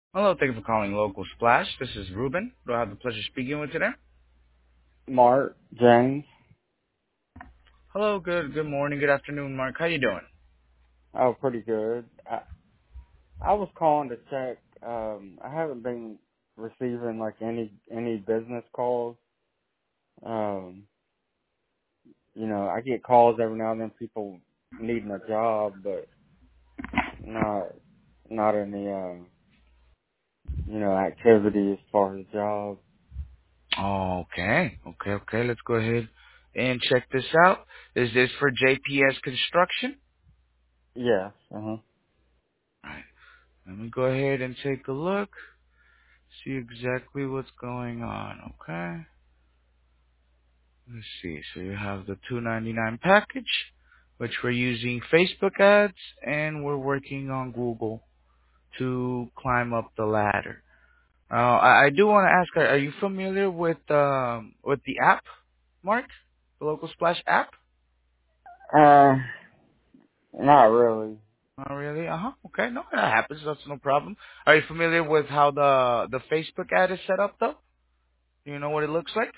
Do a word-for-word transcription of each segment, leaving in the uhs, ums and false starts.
Hello, thank you for calling Local Splash. This is Ruben. Do I have the pleasure of speaking with today? Mark James. Hello, good good morning, good afternoon, Mark. How you doing? Oh, pretty good. I I was calling to check. Um, I haven't been receiving like any any business calls. Um, you know, I get calls every now and then, people needing a job, but not not any uh you know activity as far as jobs. Okay, okay, okay. Let's go ahead and check this out. Is this for J P S Construction? Yes. Uh huh. All right. Let me go ahead and take a look, see exactly what's going on. Okay. Let's see. So you have the two ninety-nine package, which we're using Facebook ads, and we're working on Google to climb up the ladder. Uh, I, I do want to ask, are, are you familiar with um with the app, Mark? The Local Splash app? Uh, not really. Not really. Uh huh. Okay. No, that happens. That's no problem. Are you familiar with how the the Facebook ad is set up, though? Do you know what it looks like?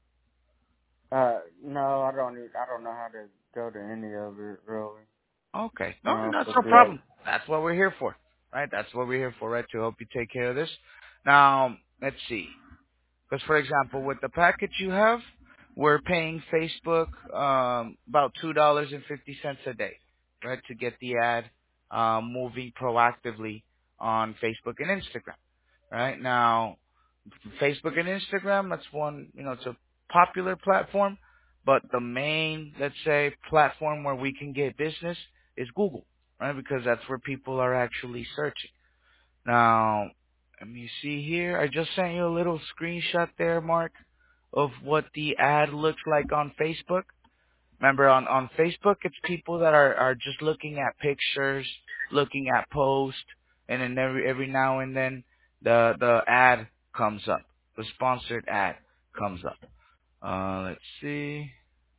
Uh, no, I don't. Need, I don't know how to go to any of it really. Okay. I No, don't know that's if no it's like. problem. That's what we're here for, right? That's what we're here for, right? To help you take care of this. Now, let's see. Because, for example, with the package you have, we're paying Facebook um, about two dollars and fifty cents a day, right, to get the ad um, moving proactively on Facebook and Instagram. Right now, Facebook and Instagram, that's one, you know, it's a popular platform, but the main, let's say, platform where we can get business is Google, right? Because that's where people are actually searching. Now, let me see here. I just sent you a little screenshot there, Mark, of what the ad looks like on Facebook. Remember, on, on Facebook, it's people that are, are just looking at pictures, looking at posts, and then every, every now and then the, the ad comes up. The sponsored ad comes up. Uh, let's see.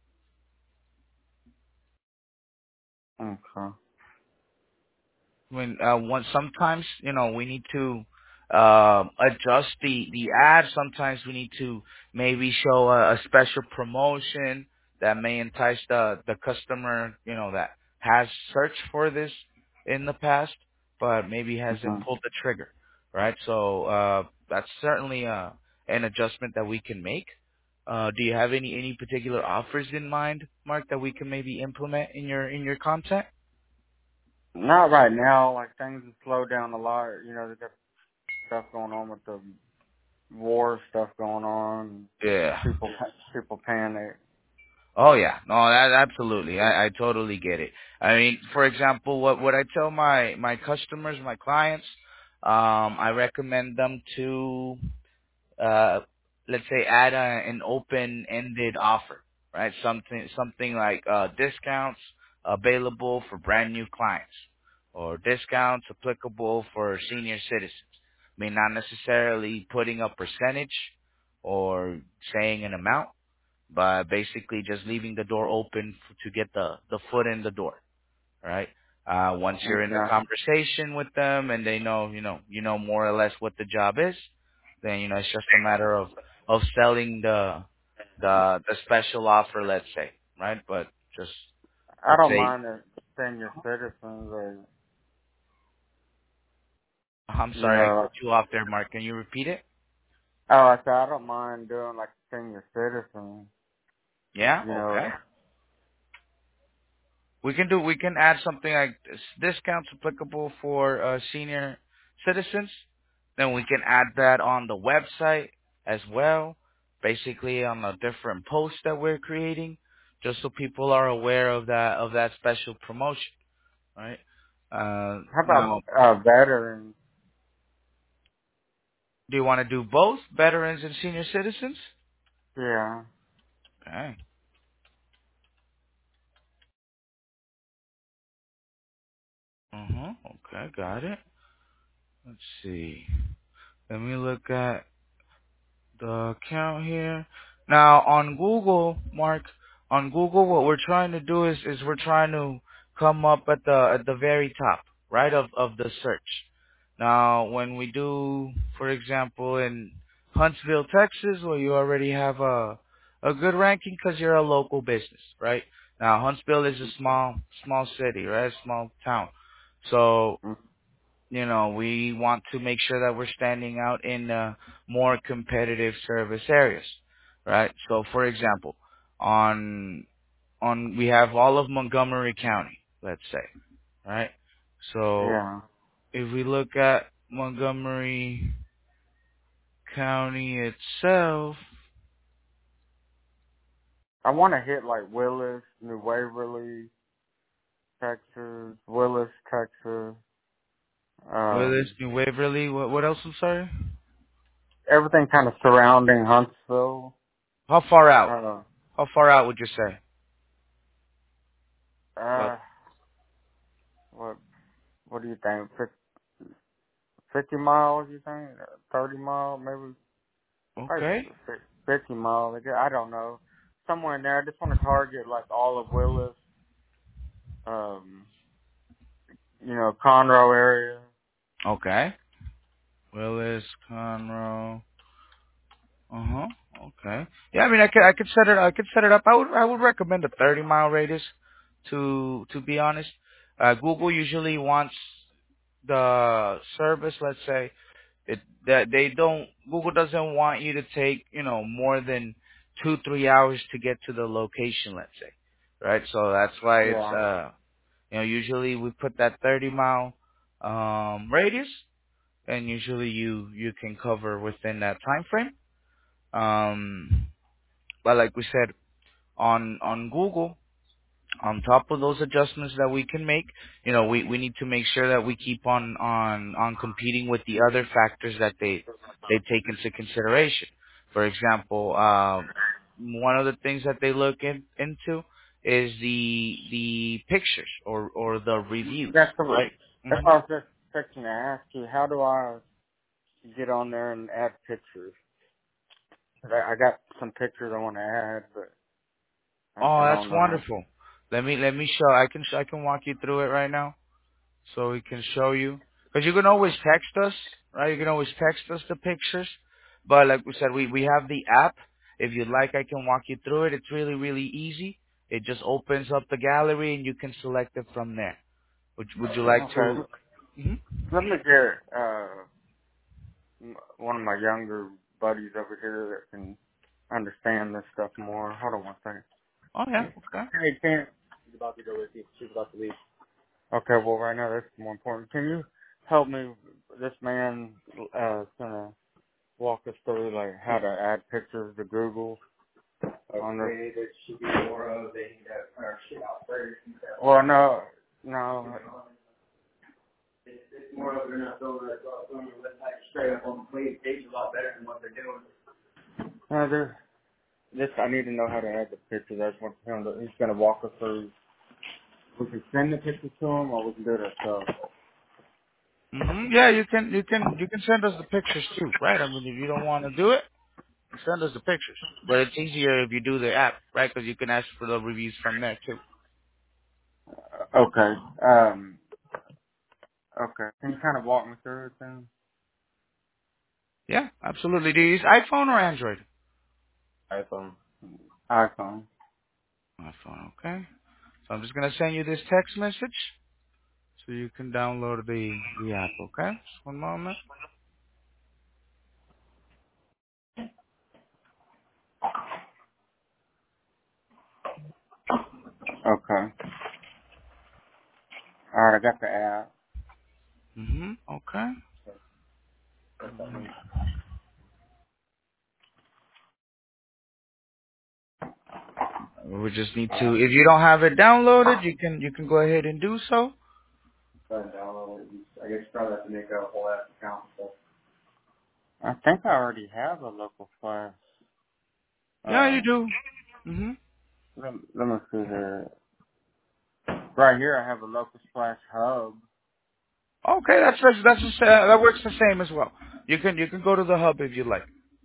Okay. When uh once sometimes you know we need to uh, adjust the the ad. Sometimes we need to maybe show a, a special promotion that may entice the the customer, you know, that has searched for this in the past but maybe hasn't Mhm. pulled the trigger, right? So uh that's certainly uh an adjustment that we can make. Uh do you have any any particular offers in mind, Mark, that we can maybe implement in your in your content? Not right now. Like things have slowed down a lot. You know, there's got stuff going on with the war stuff going on. Yeah. People, people panic. Oh yeah, no, that absolutely. I, I totally get it. I mean, for example, what what I tell my my customers, my clients, um, I recommend them to uh, let's say add a, an open-ended offer, right? Something something like uh, discounts available for brand new clients, or discounts applicable for senior citizens. I mean, not necessarily putting a percentage or saying an amount, but basically just leaving the door open f- to get the the foot in the door, right? Uh, once you're in a Okay. conversation with them and they know, you know, you know more or less what the job is, then you know it's just a matter of of selling the the the special offer, let's say, right? But just I let's don't say, mind the senior citizens or, I'm you sorry, I know, cut you off there, Mark. Can you repeat it? oh, I said I don't mind doing like senior citizens. Yeah, You know, okay. We can do. We can add something like this, discounts applicable for uh, senior citizens. Then we can add that on the website as well. Basically, on the different posts that we're creating, just so people are aware of that of that special promotion, right? Uh, how about now, uh veterans? do you want to do both veterans and senior citizens? Yeah. Okay. Uh huh. Okay, got it. Let's see. Let me look at the account here. Now on Google, Mark, on Google, what we're trying to do is, is we're trying to come up at the at the very top, right, of of the search. Now, when we do, for example, in Huntsville, Texas, where you already have a a good ranking because you're a local business, right? Now, Huntsville is a small small city, right? Small town. So, Mm. you know, we want to make sure that we're standing out in uh, more competitive service areas, right? So, for example, on on we have all of Montgomery County, let's say, right? So, Yeah. if we look at Montgomery County itself, I want to hit like Willis, New Waverly, Texas, Willis, Texas. Willis, Um, New Waverly, what, what else? I'm sorry. everything kind of surrounding Huntsville. How far out? Uh, How far out would you say? About uh, what what do you think? Fif- Fifty miles? You think? Thirty miles? Maybe? Probably okay, f- fifty miles. I guess- I don't know. Somewhere in there. I just want to target like all of Willis. Um, you know, Conroe area. okay. Willis, Conroe. Uh huh. Okay. Yeah, I mean, I could I could set it I could set it up. I would I would recommend a thirty mile radius. To to be honest, uh, Google usually wants the service. Let's say it that they don't. Google doesn't want you to take you know more than two three hours to get to the location. Let's say, right? So that's why it's Yeah. uh you know usually we put that thirty mile um radius, and usually you you can cover within that time frame. Um, but like we said on on Google, on top of those adjustments that we can make, you know, we we need to make sure that we keep on on on competing with the other factors that they they take into consideration. For example, um, one of the things that they look in, into is the the pictures or or the reviews, That's the, right? that's hmm what I was just fixing to ask you. How do I get on there and add pictures? I I got some pictures I want to add, but I, Oh, I that's don't know how. wonderful. Let me let me show. I can I can walk you through it right now. So we can show you. Because you can always text us, right? You can always text us the pictures. But like we said, we, we have the app. If you'd like, I can walk you through it. It's really, really easy. It just opens up the gallery and you can select it from there. Would, would you like to? Okay, hmm let me get uh m- one of my younger buddies over here that can understand this stuff more. Hold on one second. Oh, yeah. Okay. Hey, Ken. She's about to go with you. She's about to leave. Okay, well, right now that's more important. Can you help me? This man uh is gonna walk us through like how to add pictures to Google. On the, okay, there should be more of they need that our shit out first. Well, no, no. It's more of they're not throwing that throwing the like straight up on the plate. It's a lot better than what they're doing. No, there's this. I need to know how to add the pictures. I just want him to. He's gonna walk us through. We can send the pictures to him, or we can do it ourselves. hmm Yeah, you can, you can, you can send us the pictures too, right? I mean, if you don't want to do it, send us the pictures. But it's easier if you do the app, right? Because you can ask for the reviews from there too. Okay. Um. Okay. Can you kind of walk me through it then? Yeah, absolutely. Do you use iPhone or Android? iPhone. iPhone. iPhone, okay. So I'm just gonna send you this text message so you can download the the app, okay? Just one moment. Okay. All right. I got the app. Mhm. Okay. Mhm. We just need to. If you don't have it downloaded, you can you can go ahead and do so. Go ahead and download it. I guess you probably have to make a whole app account. So. I think I already have a local flash. Yeah, you Uh, do. Mhm. let, let me see here. Right here, I have a local splash hub. Okay, that's that's, that's the sa- that works the same as well. You can you can go to the hub if you like.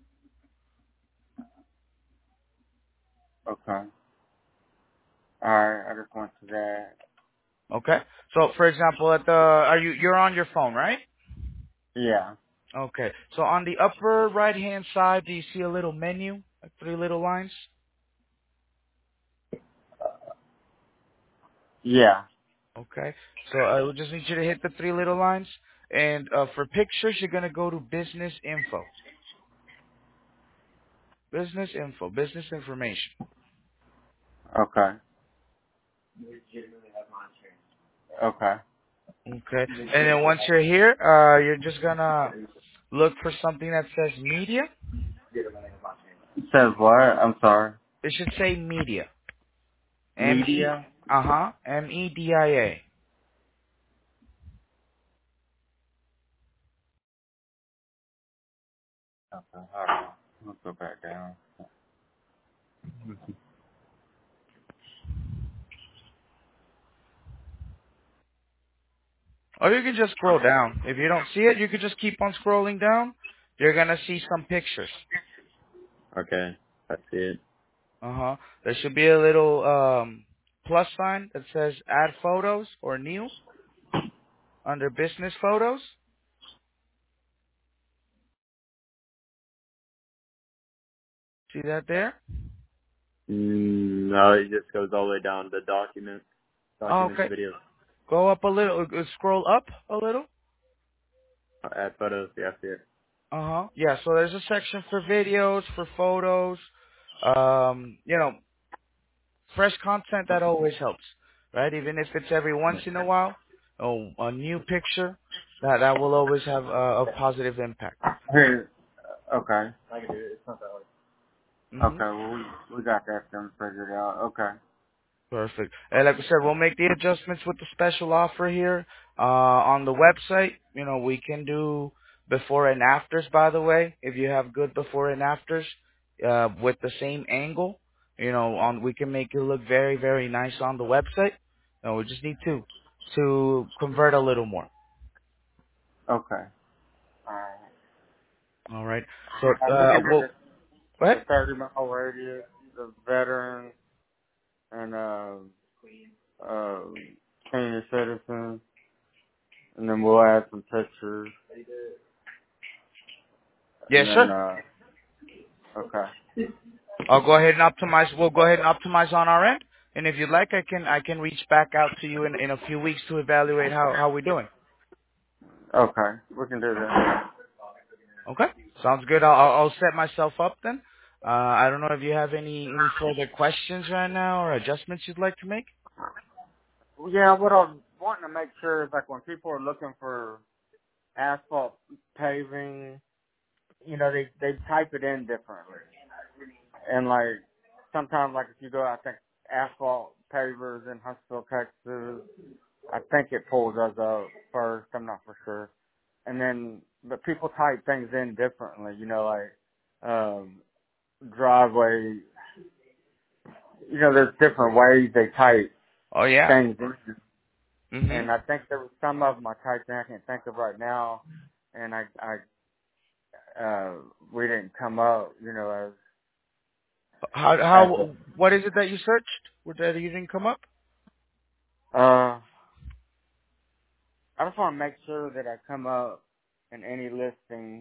Okay. Alright, I just went to that. Okay. So for example, at the are you you're on your phone, right? Yeah. Okay. So on the upper right hand side, do you see a little menu, like three little lines? Yeah. Okay. So I will just need you to hit the three little lines. And uh, for pictures, you're gonna go to business info. Business info, business information. Okay. Okay. Okay. And then once you're here, uh, you're just gonna look for something that says media. It says what? I'm sorry. It should say media. M E. Media. Uh huh. M E D I A. Okay. Hold on. Let's go back down. Or you can just scroll down. If you don't see it, you can just keep on scrolling down. You're gonna see some pictures. Okay. That's it. Uh huh. There should be a little um plus sign that says add photos or new under business photos. See that there? Mm, no, it just goes all the way down to documents, Oh, documents, okay. videos, Go up a little. uh, Scroll up a little. add photos. Yeah, I see it. Uh huh. Yeah. So there's a section for videos, for photos. Um, you know, fresh content that always helps, right? Even if it's every once in a while, oh, a new picture that that will always have a, a positive impact. Here. Okay. I can do it. It's not that hard. Mhm. Okay. Well, we we got that done figured out. Okay. Perfect. And like I said, we'll make the adjustments with the special offer here uh, on the website. You know, we can do before and afters. By the way, if you have good before and afters uh, with the same angle, you know, on we can make it look very, very nice on the website. No, we just need to to convert a little more. Okay. All right. All right. So, Uh, we uh, can do well, the go the ahead. thirty mile radius, the veteran, and uh, uh, senior citizen, and then we'll add some pictures, and Yes, then sir. uh, okay. I'll go ahead and optimize. We'll go ahead and optimize on our end. And if you'd like, I can I can reach back out to you in, in a few weeks to evaluate how how we're doing. Okay. We can do that. Okay, sounds good. I'll I'll I'll set myself up then. Uh, I don't know if you have any any further questions right now or adjustments you'd like to make. Yeah, what I'm wanting to make sure is like when people are looking for asphalt paving, you know, they they type it in differently. And like sometimes like if you go I think asphalt pavers in Huntsville, Texas, I think it pulls us up first, I'm not for sure. And then but people type things in differently, you know, like um driveway, you know, there's different ways they type Oh yeah. things in. Mhm. And I think there was some of them I typed in I can't think of right now, and I I uh we didn't come up, you know, as How as how what is it that you searched? What that you didn't come up? uh I just want to make sure that I come up in any listing,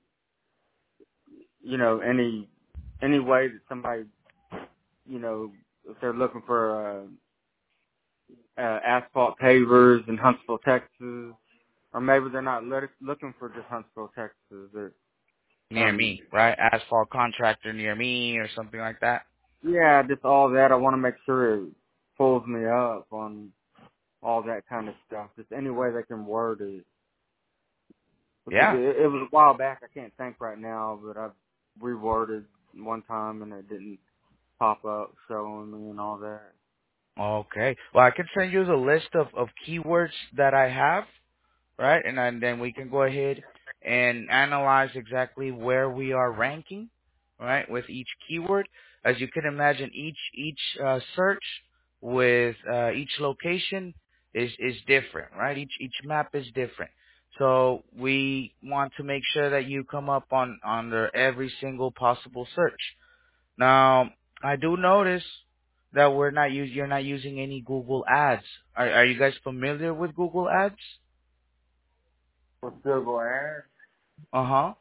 you know, any any way that somebody, you know, if they're looking for uh, uh asphalt pavers in Huntsville, Texas, or maybe they're not look, looking for just Huntsville, Texas, or Near um me, right? Asphalt contractor near me or something like that. yeah, just all that. I want to make sure it pulls me up on all that kind of stuff. Just any way they can word it. Because Yeah. it, it was a while back. I can't think right now, but I've reworded one time and it didn't pop up showing me and all that. Okay. Well, I can send you the list of of keywords that I have, right? And then, then we can go ahead and analyze exactly where we are ranking, right, with each keyword. As you can imagine, each each uh, search with uh, each location is is different, right? Each each map is different. So we want to make sure that you come up on under every single possible search. Now, I do notice that we're not use, you're not using any Google Ads. Are are you guys familiar with Google Ads? with Google Ads. Uh huh.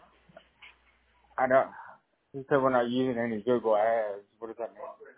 I don't. He said we're not using any Google Ads. What does that mean?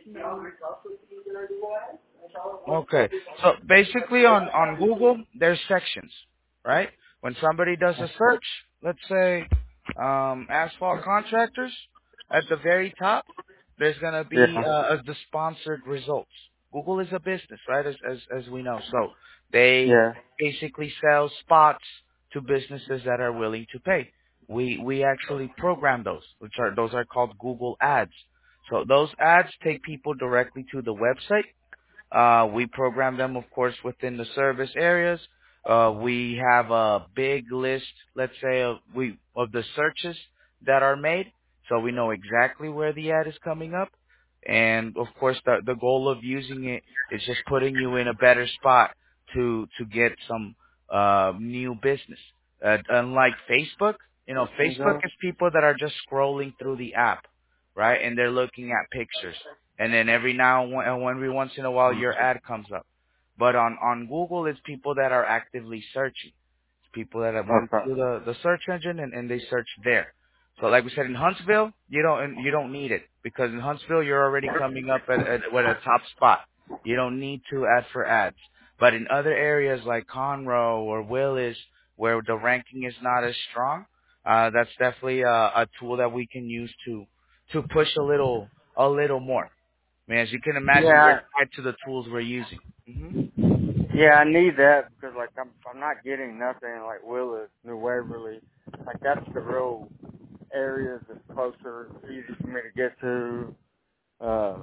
Okay. So basically on, on Google, there's sections, right? When somebody does a search, let's say um, asphalt contractors, at the very top, there's going to be Yeah. uh, the sponsored results. Google is a business, right, as, as, as we know. So they Yeah. basically sell spots to businesses that are willing to pay. We, we actually program those, which are, those are called Google ads. So those ads take people directly to the website. Uh, we program them, of course, within the service areas. Uh, we have a big list, let's say, of, we, of the searches that are made, so we know exactly where the ad is coming up. And of course, the the goal of using it is just putting you in a better spot to to get some uh, new business. Uh, unlike Facebook, you know, Facebook Mhm. is people that are just scrolling through the app, right? And they're looking at pictures, and then every now and when, and every once in a while your ad comes up. But on on Google, it's people that are actively searching. It's people that have went Okay. through the the search engine and, and they search there. So like we said in Huntsville, you don't you don't need it because in Huntsville you're already coming up at, at, at a top spot. You don't need to add for ads. But in other areas like Conroe or Willis, where the ranking is not as strong, uh, that's definitely a, a tool that we can use to to push a little a little more. I mean, as you can imagine, we're Yeah. tied to the tools we're using. hmm Yeah, I need that because like I'm I'm not getting nothing in, like Willis, New Waverly. Like that's the real areas that's closer, easy for me to get to. Uh,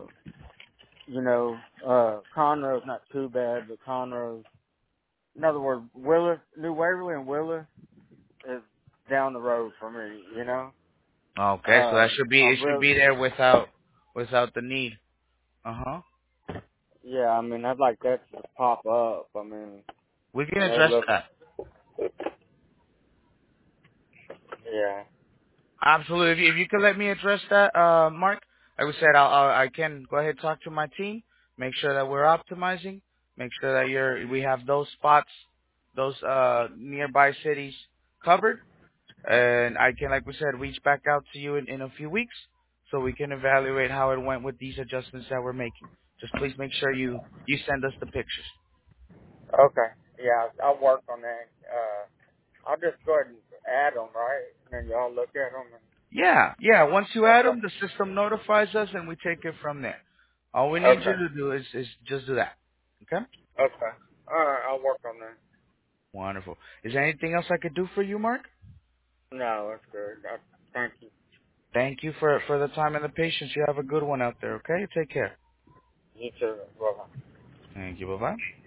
you know, uh, Conroe's not too bad, but Conroe's, in other words, Willis, New Waverly and Willis is down the road for me. You know. Okay, so Uh, that should be I it should really, be there without without the need. Uh huh. yeah, I mean, I'd like that to pop up. I mean, We can that address look, that. yeah. Absolutely. If you, if you could let me address that, uh, Mark, like I said, I'll, I'll, I can go ahead and talk to my team, make sure that we're optimizing, make sure that you're, we have those spots, those uh, nearby cities covered, and I can, like we said, reach back out to you in, in a few weeks so we can evaluate how it went with these adjustments that we're making. Just please make sure you, you send us the pictures. Okay, yeah, I'll work on that. Uh, I'll just go ahead and add them, right? And then y'all look at them. And, Yeah, yeah. Once you add okay, them, the system notifies us, and we take it from there. All we need you okay, to do is, is just do that. Okay? okay. All right, I'll work on that. Wonderful. Is there anything else I could do for you, Mark? No, that's good. I, thank you. Thank you for for the time and the patience. You have a good one out there. Okay? Take care. You too. Bye. Thank you. Bye bye.